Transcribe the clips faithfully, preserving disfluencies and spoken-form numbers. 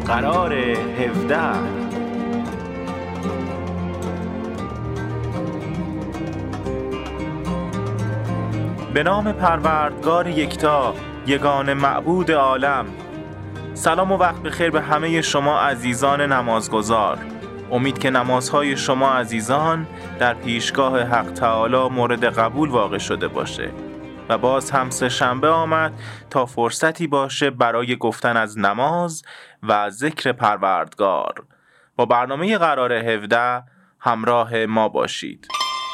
قرار هفده. به نام پروردگار یکتا، یگان معبود عالم. سلام و وقت بخیر به همه شما عزیزان نمازگزار. امید که نمازهای شما عزیزان در پیشگاه حق تعالی مورد قبول واقع شده باشه و باز هم سه شنبه آمد تا فرصتی باشه برای گفتن از نماز و ذکر پروردگار. با برنامه قرار هفده همراه ما باشید.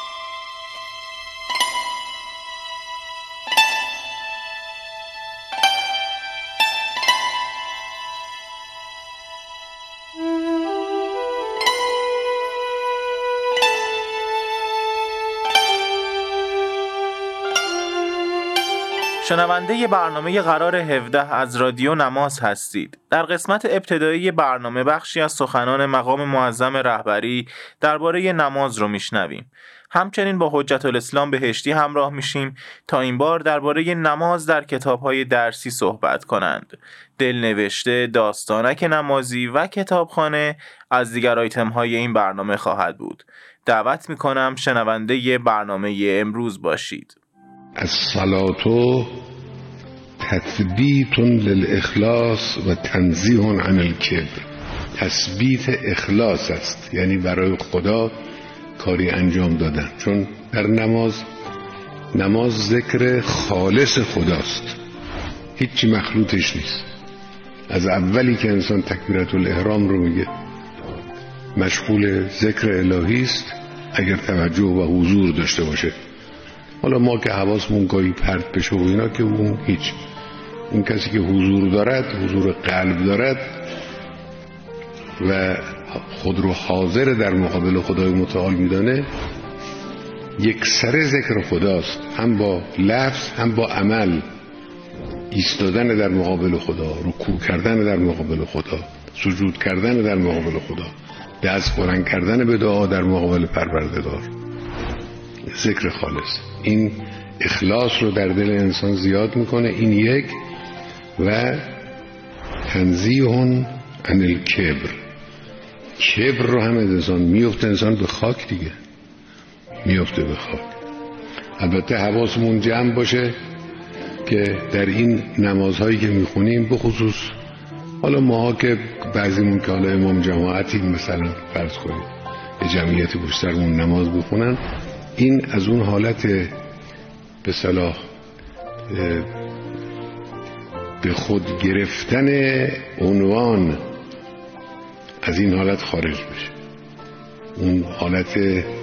شنونده برنامه قرار هفده از رادیو نماز هستید. در قسمت ابتدایی برنامه بخشی از سخنان مقام معظم رهبری درباره نماز رو میشنویم. همچنین با حجت الاسلام بهشتی همراه میشیم تا این بار درباره نماز در کتاب‌های درسی صحبت کنند. دلنوشته، داستانک نمازی و کتابخانه از دیگر آیتم‌های این برنامه خواهد بود. دعوت میکنم شنونده برنامه امروز باشید. الصلاة تثبیت للاخلاص و تنزیه عن الکبر. تثبیت اخلاص است، یعنی برای خدا کاری انجام دادن. چون در نماز نماز ذکر خالص خداست، هیچی مخلوطش نیست. از اولی که انسان تکبیرت الاحرام رو میگه مشغول ذکر الهی است اگر توجه و حضور داشته باشه. حالا ما که حواسمون گاهی پرت بشه و اینا که اون هیچ. اون کسی که حضور دارد، حضور قلب دارد و خود رو حاضر در مقابل خدای متعال میدانه، یک سر ذکر خداست، هم با لفظ هم با عمل. ایستادن در مقابل خدا، رکوع کردن در مقابل خدا، سجود کردن در مقابل خدا، دست بلند کردن به دعا در مقابل پروردگار. ذکر خالص این اخلاص رو در دل انسان زیاد میکنه. این یک. و تنزیه عن الکبر. کبر رو هم انسان میفته، انسان به خاک دیگه میفته به خاک. البته حواسمون جمع باشه که در این نمازهایی که میخونیم، به خصوص حالا ماها که بعضیمون که حالا امام جماعتی مثلا فرض کنیم یه جمعیتی بیشترمون نماز بخونن، این از اون حالت به صلاح به خود گرفتن عنوان از این حالت خارج بشه. اون حالت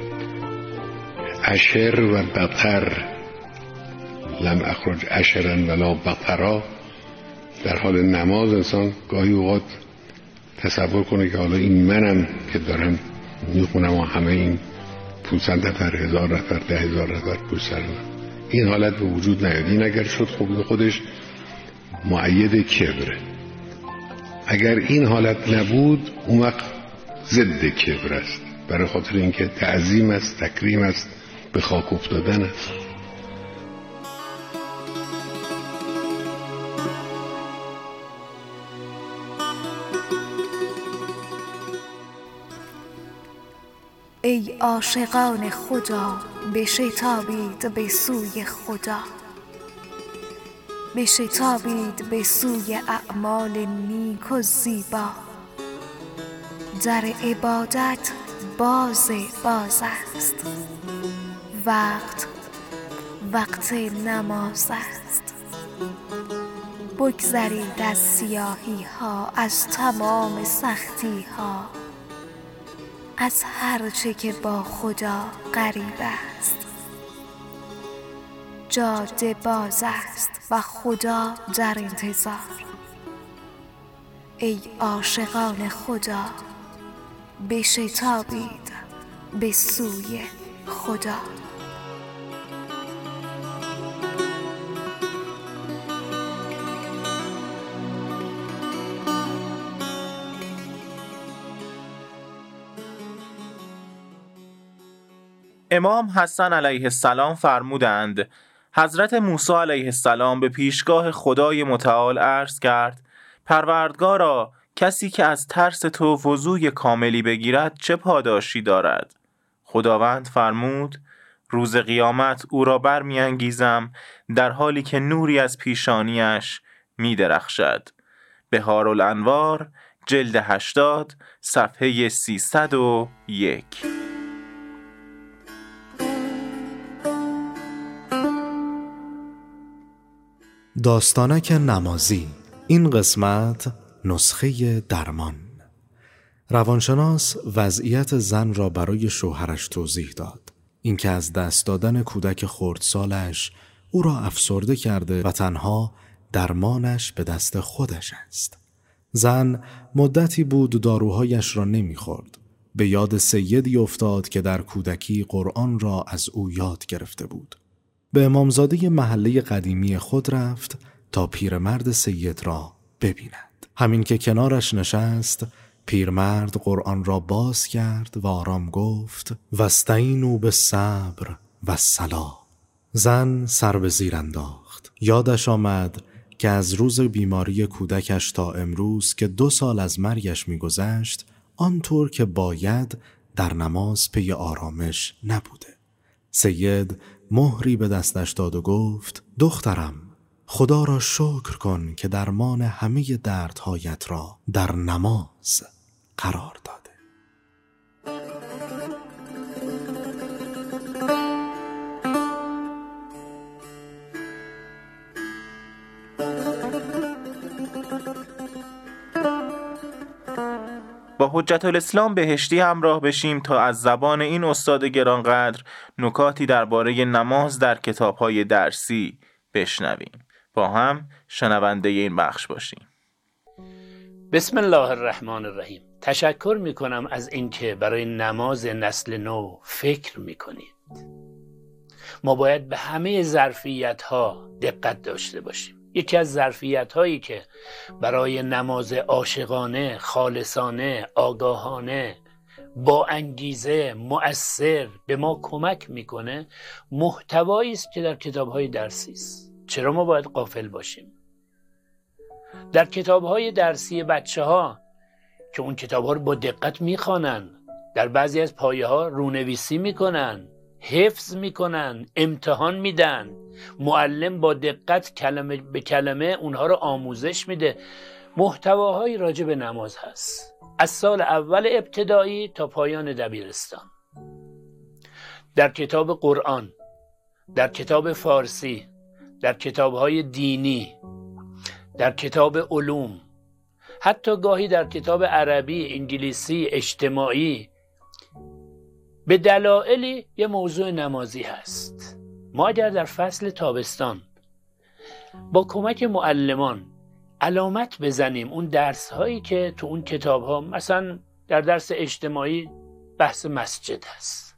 اشر و بطر، لم اخرج اشرن ولا بطرا. در حال نماز انسان گاهی اوقات تصور کنه که حالا این منم که دارم میخونم و همه این پونصد نفر، هزار نفر، ده هزار نفر پشت سر من. این حالت به وجود نیاد. این اگر شد خب خودش مؤید کبره. اگر این حالت نبود اون وقت ضد کبر است، برای خاطر اینکه تعظیم است، تکریم است، به خاک افتادن است. ای عاشقان خدا، بشتابید به سوی خدا، بشتابید به سوی اعمال نیک و زیبا. در عبادت باز باز است، وقت وقت نماز است. بگذرید از سیاهی ها، از تمام سختی ها، از هر چه که با خدا غریب است. جاده باز است و خدا در انتظار. ای عاشقان خدا، بشتابید به سوی خدا. امام حسن علیه السلام فرمودند حضرت موسی علیه السلام به پیشگاه خدای متعال عرض کرد پروردگارا کسی که از ترس تو وضوی کاملی بگیرد چه پاداشی دارد؟ خداوند فرمود روز قیامت او را بر می انگیزم در حالی که نوری از پیشانیش می درخشد. بهار الانوار جلد هشتاد صفحه سیصد و یک. داستانک نمازی. این قسمت نسخه درمان. روانشناس وضعیت زن را برای شوهرش توضیح داد. اینکه از دست دادن کودک خردسالش او را افسرده کرده و تنها درمانش به دست خودش است. زن مدتی بود داروهایش را نمیخورد. به یاد سیدی افتاد که در کودکی قرآن را از او یاد گرفته بود. به امامزاده محله قدیمی خود رفت تا پیرمرد سید را ببیند. همین که کنارش نشست، پیرمرد قرآن را باز کرد و آرام گفت واستعینوا بالصبر والصلاة. زن سر به زیر انداخت. یادش آمد که از روز بیماری کودکش تا امروز که دو سال از مرگش می‌گذشت، آنطور که باید در نماز پی آرامش نبوده. سید مهری به دستش داد و گفت دخترم، خدا را شکر کن که درمان همه دردهایت را در نماز قرار داده. با حجت الاسلام بهشتی همراه بشیم تا از زبان این استاد گرانقدر نکاتی درباره نماز در کتاب‌های درسی بشنویم. با هم شنونده این بخش باشیم. بسم الله الرحمن الرحیم. تشکر میکنم از اینکه برای نماز نسل نو فکر میکنید. ما باید به همه ظرفیت‌ها دقت داشته باشیم. یکی از ظرفیت‌هایی که برای نماز عاشقانه، خالصانه، آگاهانه، با انگیزه، مؤثر به ما کمک میکنه، محتوایی است که در کتاب‌های درسی است. چرا ما باید غافل باشیم؟ در کتاب‌های درسی بچه‌ها که اون کتاب‌ها رو با دقت میخوانن، در بعضی از پایه‌ها رونویسی میکنن، حفظ میکنن، امتحان میدن، معلم با دقت کلمه به کلمه اونها رو آموزش میده. محتواهایی راجع به نماز هست از سال اول ابتدایی تا پایان دبیرستان. در کتاب قرآن، در کتاب فارسی، در کتاب‌های دینی، در کتاب علوم، حتی گاهی در کتاب عربی، انگلیسی، اجتماعی، به دلایلی یه موضوع نمازی هست. ما اگر در فصل تابستان با کمک معلمان علامت بزنیم اون درس هایی که تو اون کتاب ها، مثلا در درس اجتماعی بحث مسجد هست،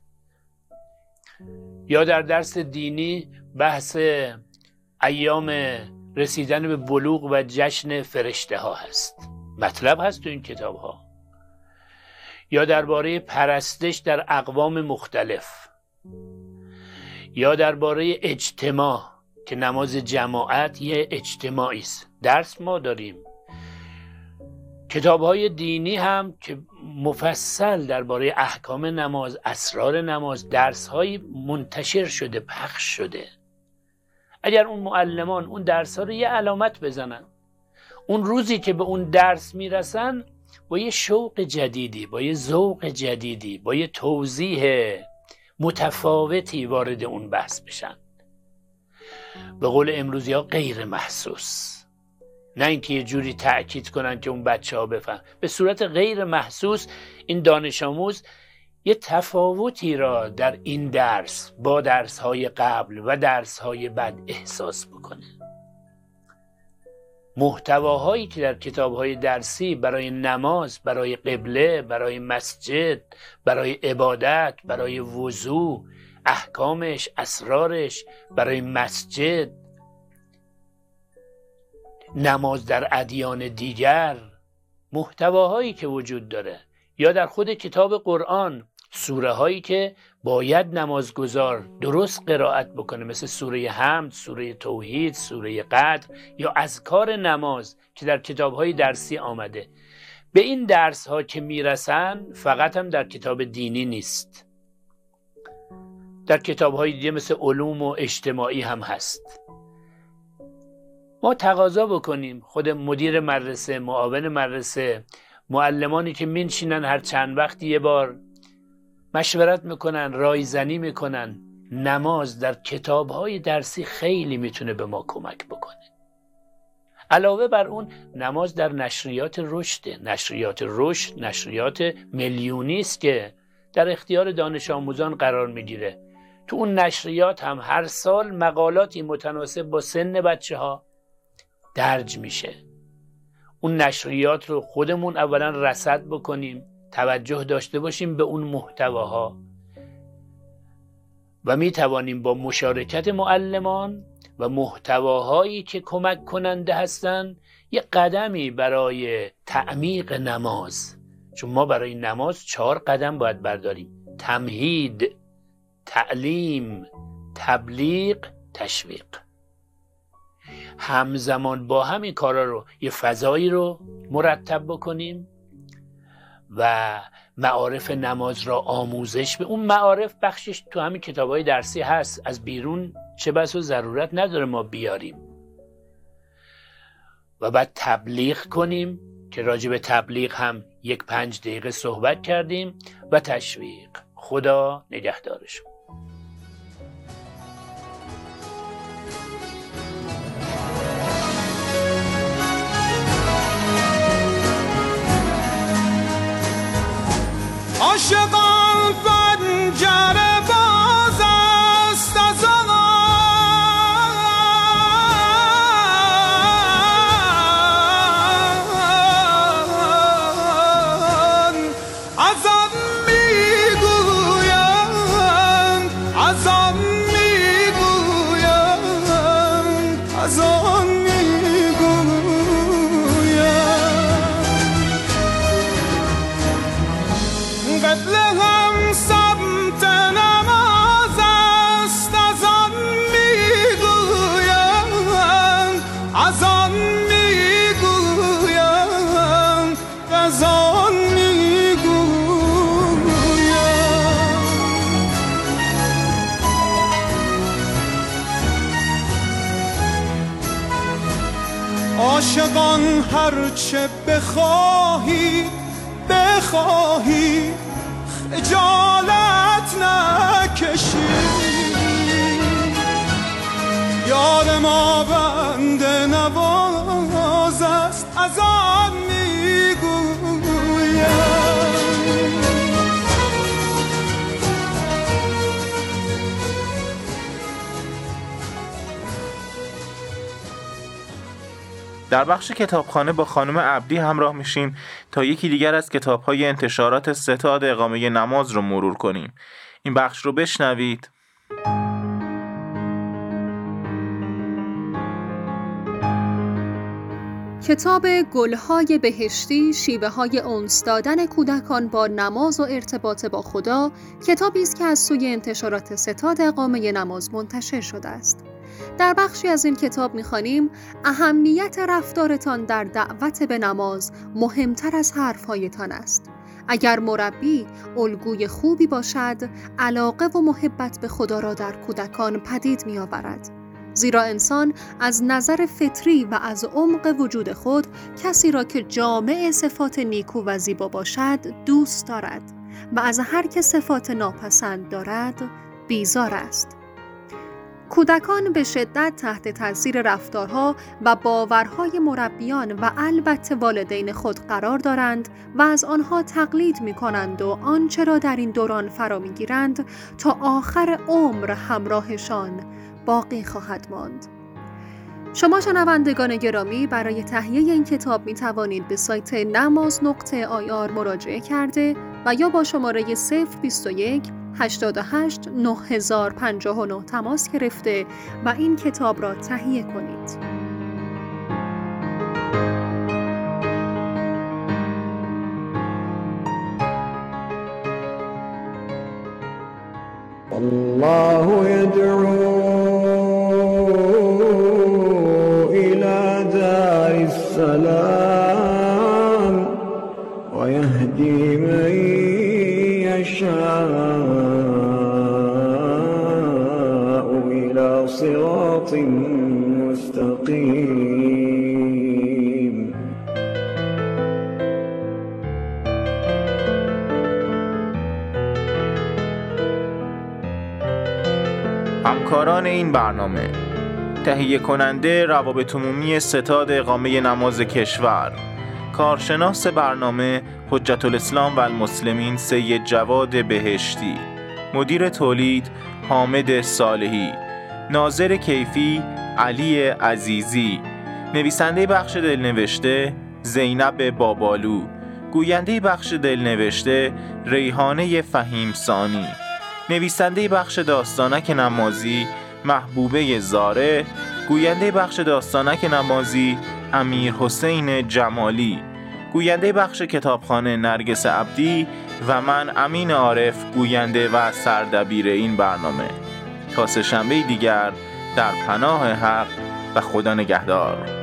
یا در درس دینی بحث ایام رسیدن به بلوغ و جشن فرشته ها هست، مطلب هست تو این کتاب ها، یا درباره پرستش در اقوام مختلف، یا درباره اجتماع که نماز جماعت یه اجتماعی است، درس ما داریم. کتاب‌های دینی هم که مفصل درباره احکام نماز، اسرار نماز، درس‌های منتشر شده، پخش شده. اگر اون معلمان اون درس‌ها رو یه علامت بزنن، اون روزی که به اون درس میرسن با یه شوق جدیدی، با یه ذوق جدیدی، با یه توضیح متفاوتی وارد اون بحث بشن، به قول امروزی ها غیر محسوس، نه اینکه یه جوری تأکید کنن که اون بچه ها بفهم، به صورت غیر محسوس این دانش آموز یه تفاوتی را در این درس با درس های قبل و درس های بعد احساس بکنه. محتواهایی که در کتاب‌های درسی برای نماز، برای قبله، برای مسجد، برای عبادت، برای وضو، احکامش، اسرارش، برای مسجد، نماز در ادیان دیگر، محتواهایی که وجود داره، یا در خود کتاب قرآن سوره هایی که باید نمازگزار درست قرائت بکنه، مثل سوره حمد، سوره توحید، سوره قدر، یا اذکار نماز که در کتاب های درسی آمده. به این درس ها که میرسن فقط هم در کتاب دینی نیست، در کتاب های دیگه مثل علوم و اجتماعی هم هست. ما تقاضا بکنیم خود مدیر مدرسه، معاون مدرسه، معلمانی که منشینن هر چند وقت یه بار مشورت میکنن، رایزنی میکنن، نماز در کتاب های درسی خیلی میتونه به ما کمک بکنه. علاوه بر اون نماز در نشریات رشد، نشریات رشد نشریات میلیونی است که در اختیار دانش آموزان قرار میگیره. تو اون نشریات هم هر سال مقالاتی متناسب با سن بچه ها درج میشه. اون نشریات رو خودمون اولا رصد بکنیم، توجه داشته باشیم به اون محتواها و می توانیم با مشارکت معلمان و محتواهایی که کمک کننده هستن یه قدمی برای تعمیق نماز، چون ما برای نماز چهار قدم باید برداریم: تمهید، تعلیم، تبلیغ، تشویق. همزمان با همین کارا رو یه فضایی رو مرتب بکنیم و معارف نماز را آموزش به اون معارف بخشش تو همین کتابای درسی هست، از بیرون چه بس و ضرورت نداره ما بیاریم. و بعد تبلیغ کنیم که راجع به تبلیغ هم یک پنج دقیقه صحبت کردیم و تشویق. خدا نگهدارشون. عاشقان پنجره باز است از آن از آن میگویند، از آن میگویند، از آن قبل هم سمت نماز است، از آن میگویند، از آن میگویند، از آن میگویند. عاشقان هرچه بخواهی بخواهی خجالت نکشی، یار ما بنده نواز است، از آن میگویم. در بخش کتابخانه با خانم عبدی همراه میشیم تا یکی دیگر از کتاب‌های انتشارات ستاد اقامه نماز رو مرور کنیم. این بخش رو بشنوید. کتاب گلهای بهشتی، شیوه های انس دادن کودکان با نماز و ارتباط با خدا، کتابی است که از سوی انتشارات ستاد اقامه نماز منتشر شده است. در بخشی از این کتاب می‌خوانیم اهمیت رفتارتان در دعوت به نماز مهمتر از حرف‌هایتان است. اگر مربی الگوی خوبی باشد، علاقه و محبت به خدا را در کودکان پدید می‌آورد. زیرا انسان از نظر فطری و از عمق وجود خود کسی را که جامع صفات نیکو و زیبا باشد دوست دارد و از هر که صفات ناپسند دارد بیزار است. کودکان به شدت تحت تاثیر رفتارها و باورهای مربیان و البته والدین خود قرار دارند و از آنها تقلید می کنند و آنچه را در این دوران فرا می گیرند تا آخر عمر همراهشان باقی خواهد ماند. شما شنوندگان گرامی، برای تهیه این کتاب می توانید به سایت نماز نقطه آی آر مراجعه کرده و یا با شماره صفر بیست و یک هشتاد و هشت نه هزار پنجاه و نه تماس گرفته و این کتاب را تهیه کنید. الله يدعو إلى دار السلام صراط مستقيم. همکاران این برنامه: تهیه کننده روابط عمومی ستاد اقامه نماز کشور، کارشناس برنامه حجت الاسلام و المسلمین سید جواد بهشتی، مدیر تولید حامد صالحی، ناظر کیفی علی عزیزی، نویسنده بخش دلنوشته زینب بابالو، گوینده بخش دلنوشته ریحانه فهیم ثانی، نویسنده بخش داستانک نمازی محبوبه زاره، گوینده بخش داستانک نمازی امیر حسین جمالی، گوینده بخش کتابخانه نرگس عبدی و من امین عارف، گوینده و سردبیر این برنامه. تا سه شنبه دیگر در پناه حق و خدا نگهدار.